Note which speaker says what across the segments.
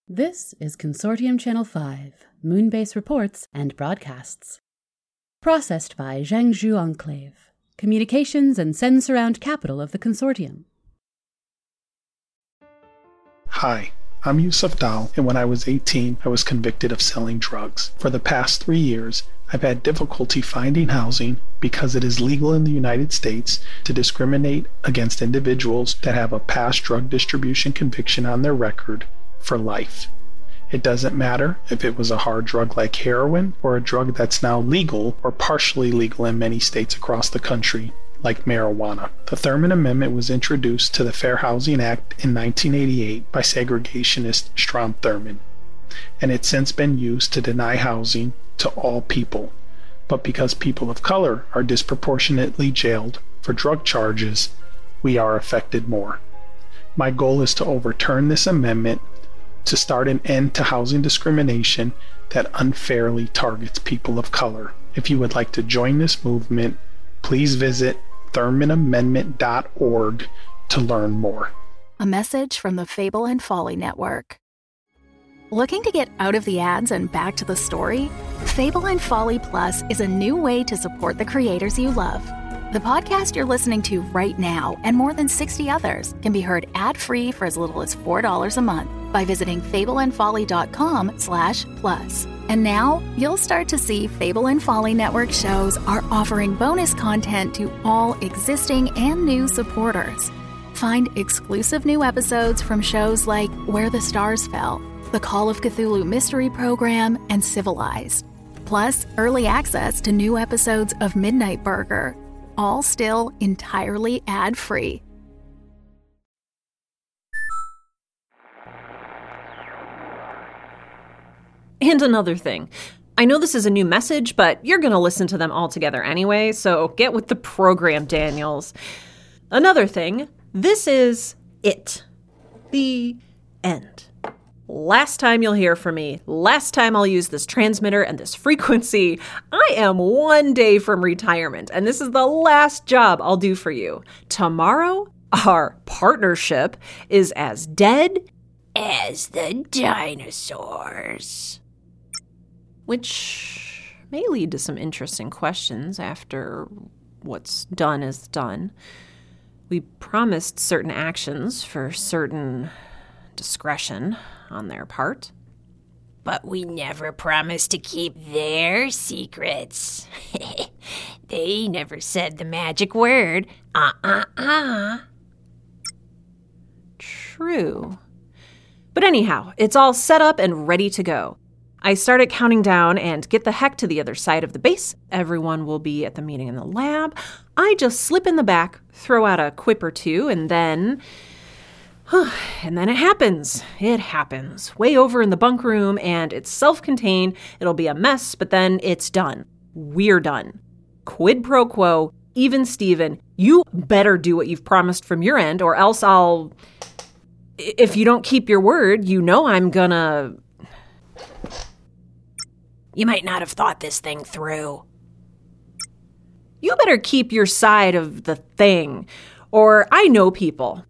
Speaker 1: This is Consortium Channel 5, Moonbase Reports and Broadcasts. Processed by Zhangzhou Enclave, Communications and Sensurround Capital of the Consortium.
Speaker 2: Hi, I'm Yusuf Dal, and when I was 18, I was convicted of selling drugs. For the past 3 years, I've had difficulty finding housing because it is legal in the United States to discriminate against individuals that have a past drug distribution conviction on their record for life. It doesn't matter if it was a hard drug like heroin or a drug that's now legal or partially legal in many states across the country, like marijuana. The Thurman Amendment was introduced to the Fair Housing Act in 1988 by segregationist Strom Thurmond, and it's since been used to deny housing to all people. But because people of color are disproportionately jailed for drug charges, we are affected more. My goal is to overturn this amendment to start an end to housing discrimination that unfairly targets people of color. If you would like to join this movement, please visit ThurmanAmendment.org to learn more.
Speaker 3: A message from the Fable and Folly Network. Looking to get out of the ads and back to the story? Fable and Folly Plus is a new way to support the creators you love. The podcast you're listening to right now and more than 60 others can be heard ad-free for as little as $4 a month by visiting fableandfolly.com/plus. And now you'll start to see Fable and Folly Network shows are offering bonus content to all existing and new supporters. Find exclusive new episodes from shows like Where the Stars Fell, The Call of Cthulhu Mystery Program, and Civilized. Plus, early access to new episodes of Midnight Burger, all still entirely ad-free.
Speaker 4: And another thing. I know this is a new message, but you're going to listen to them all together anyway, so get with the program, Daniels. Another thing, this is it. The end. Last time you'll hear from me, last time I'll use this transmitter and this frequency. I am 1 day from retirement, and this is the last job I'll do for you. Tomorrow, our partnership is as dead as the dinosaurs. Which may lead to some interesting questions after what's done is done. We promised certain actions for certain discretion on their part.
Speaker 5: But we never promised to keep their secrets. They never said the magic word.
Speaker 4: True. But anyhow, it's all set up and ready to go. I started counting down and get the heck to the other side of the base. Everyone will be at the meeting in the lab. I just slip in the back, throw out a quip or two, and then it happens. It happens. Way over in the bunk room, and it's self-contained. It'll be a mess, but then it's done. We're done. Quid pro quo, even Steven, you better do what you've promised from your end, or else if you don't keep your word, you know I'm gonna...
Speaker 5: You might not have thought this thing through.
Speaker 4: You better keep your side of the thing, or I know people.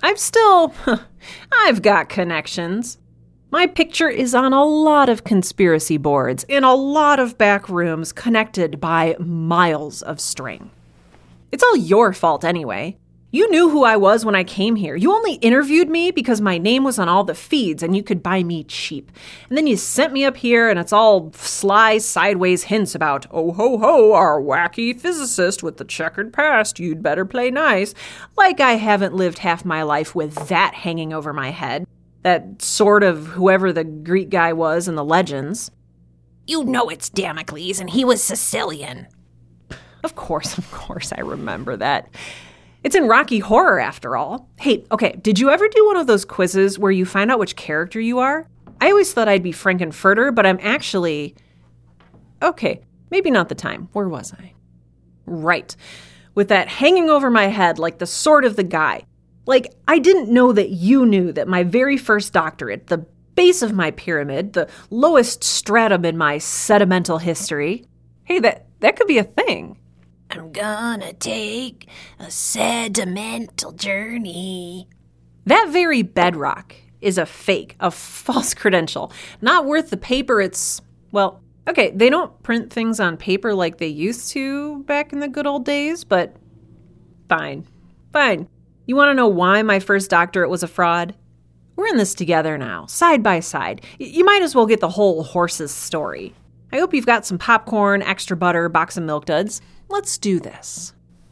Speaker 4: I've got connections. My picture is on a lot of conspiracy boards, in a lot of back rooms connected by miles of string. It's all your fault anyway. You knew who I was when I came here. You only interviewed me because my name was on all the feeds and you could buy me cheap. And then you sent me up here and it's all sly, sideways hints about, oh ho ho, our wacky physicist with the checkered past, you'd better play nice. Like I haven't lived half my life with that hanging over my head. That sort of whoever the Greek guy was in the legends.
Speaker 5: You know it's Damocles and he was Sicilian.
Speaker 4: Of course, I remember that. It's in Rocky Horror, after all. Hey, okay, did you ever do one of those quizzes where you find out which character you are? I always thought I'd be Frankenfurter, but I'm actually... Okay, maybe not the time. Where was I? Right. With that hanging over my head like the sword of the guy. Like, I didn't know that you knew that my very first doctorate, the base of my pyramid, the lowest stratum in my sedimental history... Hey, that could be a thing.
Speaker 5: I'm gonna take a sentimental journey.
Speaker 4: That very bedrock is a fake, a false credential. Not worth the paper it's, well, okay, they don't print things on paper like they used to back in the good old days, but fine. You want to know why my first doctorate was a fraud? We're in this together now, side by side. You might as well get the whole horse's story. I hope you've got some popcorn, extra butter, box of Milk Duds. Let's do this.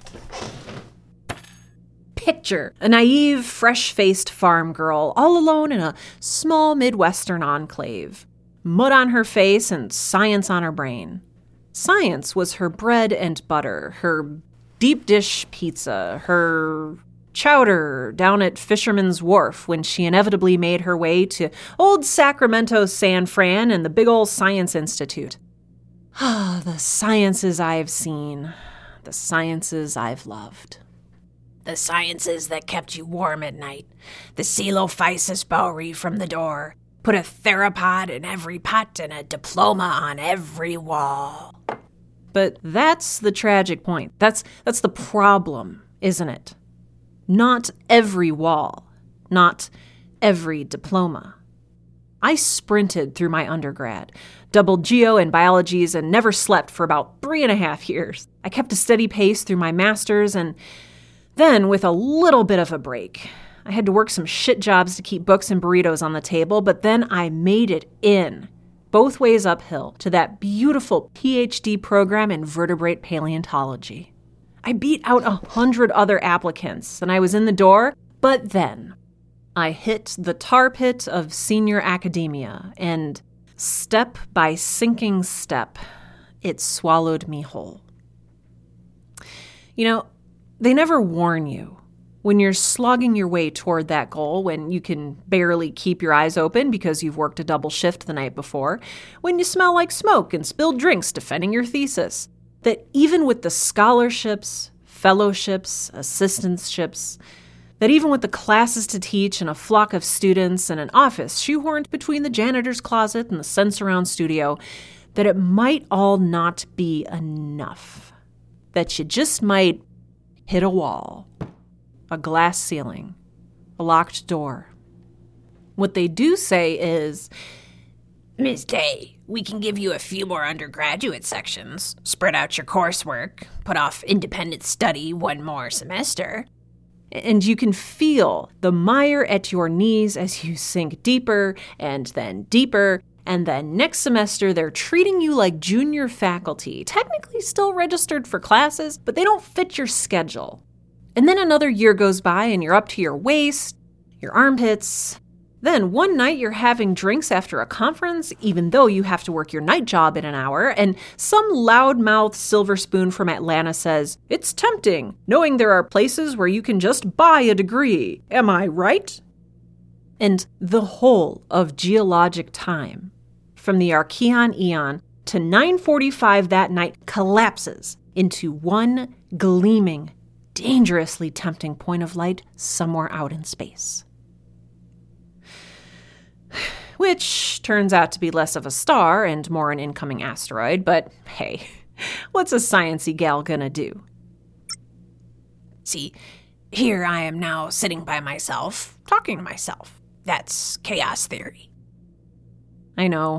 Speaker 4: Picture a naive, fresh-faced farm girl all alone in a small Midwestern enclave. Mud on her face and science on her brain. Science was her bread and butter, her deep dish pizza, her chowder down at Fisherman's Wharf when she inevitably made her way to old Sacramento San Fran and the big old Science Institute. Ah, the sciences I've seen, the sciences I've loved.
Speaker 5: The sciences that kept you warm at night. The Coelophysis bowery from the door. Put a theropod in every pot and a diploma on every wall.
Speaker 4: But that's the tragic point. That's the problem, isn't it? Not every wall, not every diploma. I sprinted through my undergrad, doubled geo and biologies, and never slept for about 3.5 years. I kept a steady pace through my master's, and then, with a little bit of a break, I had to work some shit jobs to keep books and burritos on the table, but then I made it in, both ways uphill, to that beautiful PhD program in vertebrate paleontology. I beat out 100 other applicants, and I was in the door, but then I hit the tar pit of senior academia, and step by sinking step, it swallowed me whole. You know, they never warn you when you're slogging your way toward that goal, when you can barely keep your eyes open because you've worked a double shift the night before, when you smell like smoke and spilled drinks defending your thesis, that even with the scholarships, fellowships, assistantships, that even with the classes to teach and a flock of students and an office shoehorned between the janitor's closet and the Sensurround studio, that it might all not be enough. That you just might hit a wall, a glass ceiling, a locked door. What they do say is,
Speaker 5: Ms. Day, we can give you a few more undergraduate sections, spread out your coursework, put off independent study 1 more semester.
Speaker 4: And you can feel the mire at your knees as you sink deeper, and then next semester they're treating you like junior faculty, technically still registered for classes, but they don't fit your schedule. And then another year goes by and you're up to your waist, your armpits. Then one night you're having drinks after a conference, even though you have to work your night job in an hour, and some loudmouth silver spoon from Atlanta says, "It's tempting, knowing there are places where you can just buy a degree. Am I right?" And the whole of geologic time, from the Archean Eon to 9:45 that night, collapses into one gleaming, dangerously tempting point of light somewhere out in space. Which turns out to be less of a star and more an incoming asteroid, but hey, what's a science-y gal gonna do?
Speaker 5: See, here I am now sitting by myself, talking to myself. That's chaos theory.
Speaker 4: I know.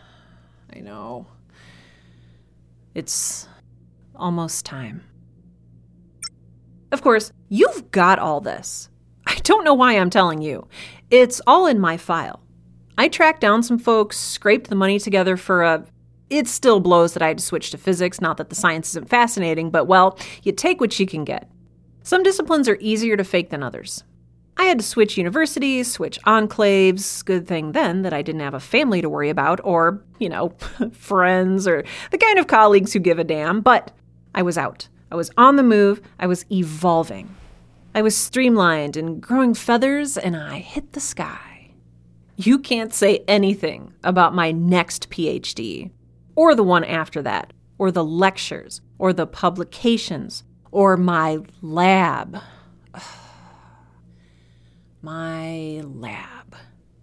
Speaker 4: It's almost time. Of course, you've got all this. I don't know why I'm telling you. It's all in my file. I tracked down some folks, scraped the money together for it still blows that I had to switch to physics, not that the science isn't fascinating, but well, you take what you can get. Some disciplines are easier to fake than others. I had to switch universities, switch enclaves. Good thing then that I didn't have a family to worry about or, friends or the kind of colleagues who give a damn. But I was out. I was on the move. I was evolving. I was streamlined and growing feathers, and I hit the sky. You can't say anything about my next PhD, or the one after that, or the lectures, or the publications, or my lab. My lab.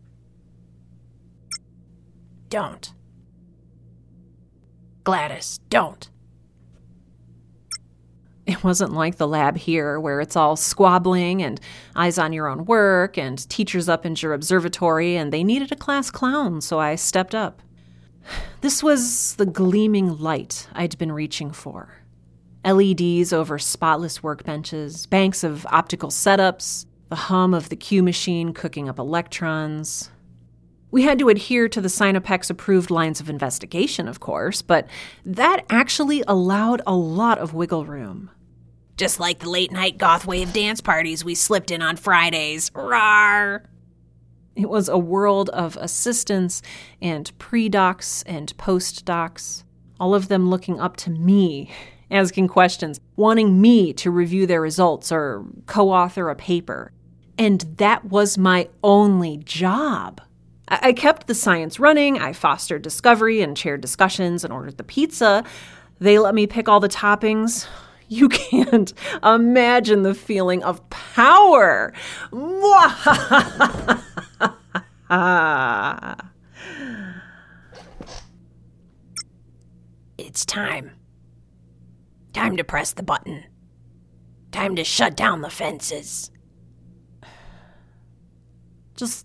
Speaker 5: Don't. Gladys, don't.
Speaker 4: It wasn't like the lab here, where it's all squabbling and eyes on your own work and teachers up in your observatory, and they needed a class clown, so I stepped up. This was the gleaming light I'd been reaching for. LEDs over spotless workbenches, banks of optical setups, the hum of the Q machine cooking up electrons. We had to adhere to the Sinopex-approved lines of investigation, of course, but that actually allowed a lot of wiggle room.
Speaker 5: Just like the late-night goth wave dance parties we slipped in on Fridays. Rawr!
Speaker 4: It was a world of assistants and pre-docs and post-docs, all of them looking up to me, asking questions, wanting me to review their results or co-author a paper. And that was my only job. I kept the science running, I fostered discovery and chaired discussions and ordered the pizza. They let me pick all the toppings. You can't imagine the feeling of power.
Speaker 5: It's time. Time to press the button. Time to shut down the fences.
Speaker 4: Just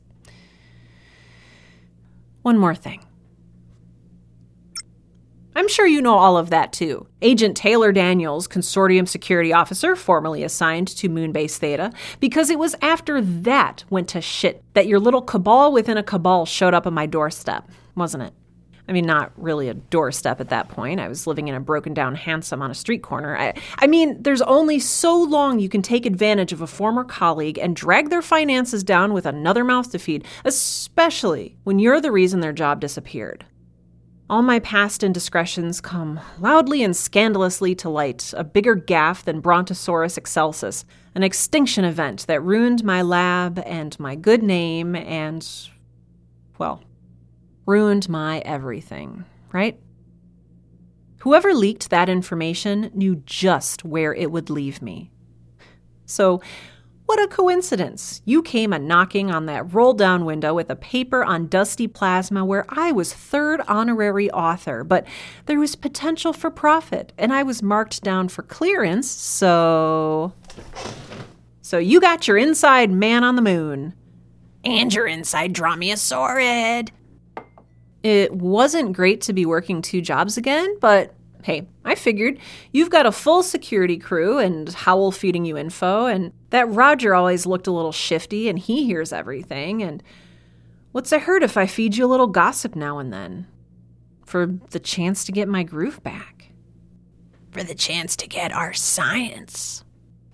Speaker 4: one more thing. I'm sure you know all of that, too. Agent Taylor Daniels, Consortium Security Officer, formerly assigned to Moonbase Theta, because it was after that went to shit that your little cabal within a cabal showed up on my doorstep, wasn't it? I mean, not really a doorstep at that point. I was living in a broken-down hansom on a street corner. I mean, there's only so long you can take advantage of a former colleague and drag their finances down with another mouth to feed, especially when you're the reason their job disappeared. All my past indiscretions come loudly and scandalously to light, a bigger gaffe than Brontosaurus excelsus, an extinction event that ruined my lab and my good name and, well, ruined my everything, right? Whoever leaked that information knew just where it would leave me. So, what a coincidence. You came a-knocking on that roll-down window with a paper on dusty plasma where I was third honorary author, but there was potential for profit, and I was marked down for clearance, so you got your inside man on the moon.
Speaker 5: And your inside Dromaeosaurid.
Speaker 4: It wasn't great to be working 2 jobs again, but hey, I figured you've got a full security crew and Howl feeding you info, and that Roger always looked a little shifty and he hears everything, and what's it hurt if I feed you a little gossip now and then? For the chance to get my groove back.
Speaker 5: For the chance to get our science.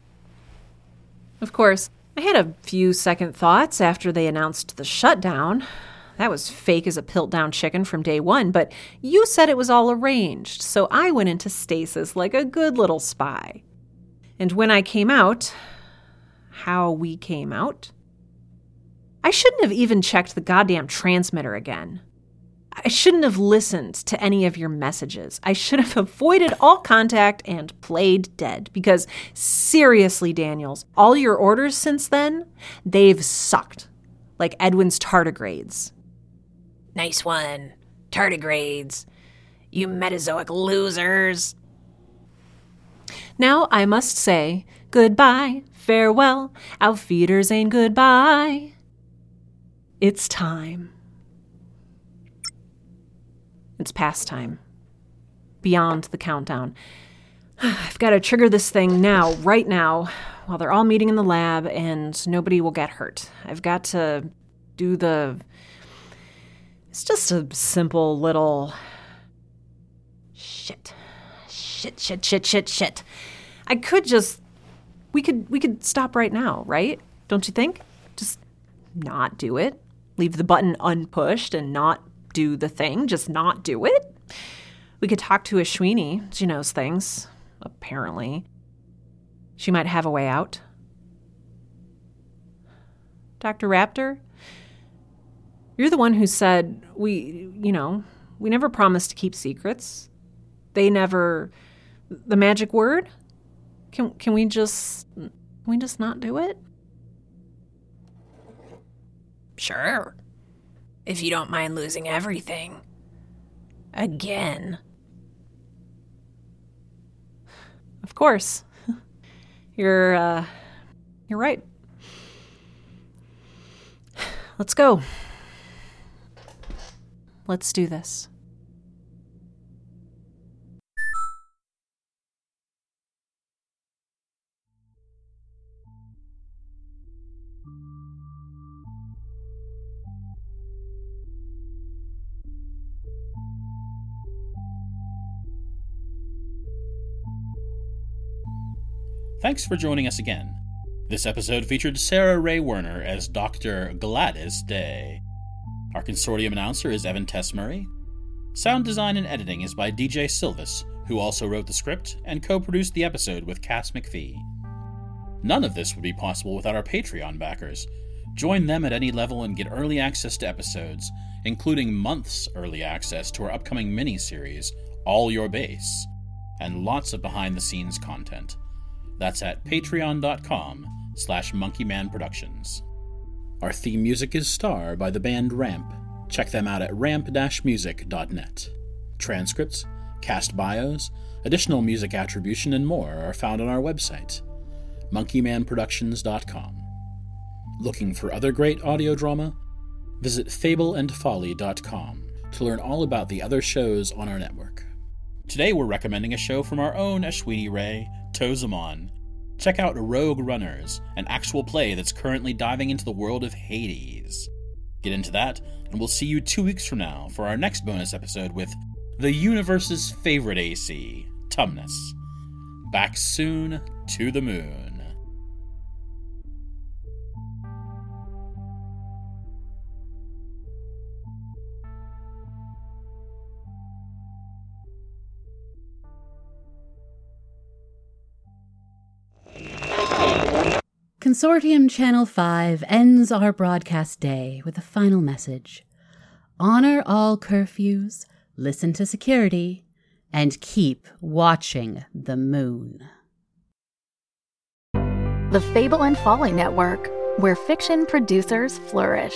Speaker 4: Of course, I had a few second thoughts after they announced the shutdown. That was fake as a piltdown chicken from day one, but you said it was all arranged, so I went into stasis like a good little spy. And when I came out, how we came out, I shouldn't have even checked the goddamn transmitter again. I shouldn't have listened to any of your messages. I should have avoided all contact and played dead, because seriously, Daniels, all your orders since then, they've sucked, like Edwin's tardigrades.
Speaker 5: Nice one. Tardigrades. You Metazoic losers.
Speaker 4: Now I must say goodbye, farewell, auf Wiedersehen, goodbye. It's time. It's past time. Beyond the countdown. I've got to trigger this thing now, right now, while they're all meeting in the lab and nobody will get hurt. I've got to do It's just a simple little shit. I could just, we could stop right now, right? Don't you think? Just not do it. Leave the button unpushed and not do the thing. Just not do it. We could talk to Ashwini. She knows things, apparently. She might have a way out. Dr. Raptor? You're the one who said we never promised to keep secrets. The magic word? Can we just not do it?
Speaker 5: Sure. If you don't mind losing everything. Again.
Speaker 4: Of course. You're right. Let's go. Let's do this.
Speaker 6: Thanks for joining us again. This episode featured Sarah Ray Werner as Dr. Gladys Day. Our consortium announcer is Evan Tessmurray. Sound design and editing is by DJ Silvis, who also wrote the script and co-produced the episode with Cass McPhee. None of this would be possible without our Patreon backers. Join them at any level and get early access to episodes, including months early access to our upcoming mini-series, All Your Base, and lots of behind-the-scenes content. That's at patreon.com/monkeymanproductions. Our theme music is Star by the band Ramp. Check them out at ramp-music.net. Transcripts, cast bios, additional music attribution, and more are found on our website, monkeymanproductions.com. Looking for other great audio drama? Visit fableandfolly.com to learn all about the other shows on our network. Today we're recommending a show from our own Ashwini Ray, Tozamon. Check out Rogue Runners, an actual play that's currently diving into the world of Hades. Get into that, and we'll see you 2 weeks from now for our next bonus episode with the universe's favorite AC, Tumnus. Back soon to the moon.
Speaker 1: Consortium Channel 5 ends our broadcast day with a final message. Honor all curfews, listen to security, and keep watching the moon.
Speaker 3: The Fable and Folly Network, where fiction producers flourish.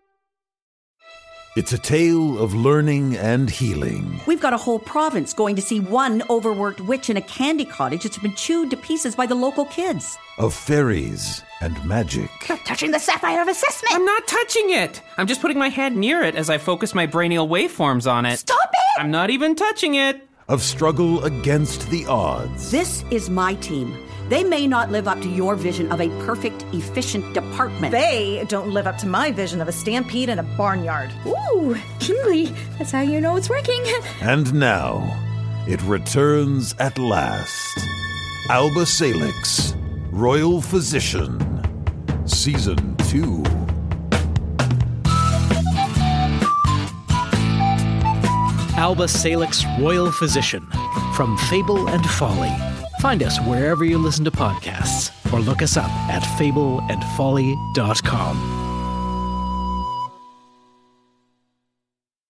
Speaker 7: It's a tale of learning and healing.
Speaker 8: We've got a whole province going to see one overworked witch in a candy cottage that's been chewed to pieces by the local kids.
Speaker 7: Of fairies and magic.
Speaker 9: You're touching the sapphire of assessment!
Speaker 10: I'm not touching it! I'm just putting my hand near it as I focus my brainial waveforms on it.
Speaker 9: Stop it!
Speaker 10: I'm not even touching it!
Speaker 7: Of struggle against the odds.
Speaker 8: This is my team. They may not live up to your vision of a perfect, efficient department.
Speaker 11: They don't live up to my vision of a stampede in a barnyard.
Speaker 9: Ooh, Kingly, that's how you know it's working.
Speaker 7: And now, it returns at last. Alba Salix, Royal Physician, Season 2.
Speaker 12: Alba Salix, Royal Physician, from Fable and Folly. Find us wherever you listen to podcasts, or look us up at fableandfolly.com.